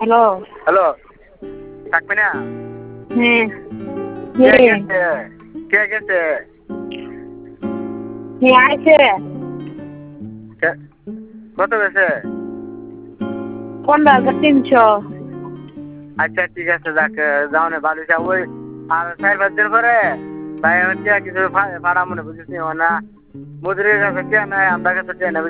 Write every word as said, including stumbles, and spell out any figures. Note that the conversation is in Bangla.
হ্যালো। হ্যালো থাকবে না? হ্যাঁ। কে কে? গেছে? কে গেছে? কে আইছে? কে- কত গেছে? পনেরো হাজার তিনশো। আচ্ছা ঠিক আছে যাক যাও না ভালো হইছে। ওই আর চার পাঁচ দিন পরে ভাই হচ্ছে কিছু ভাড়া মনে বুঝেছি না মজুরির কাছে কে নাই আমরা কাছে কে না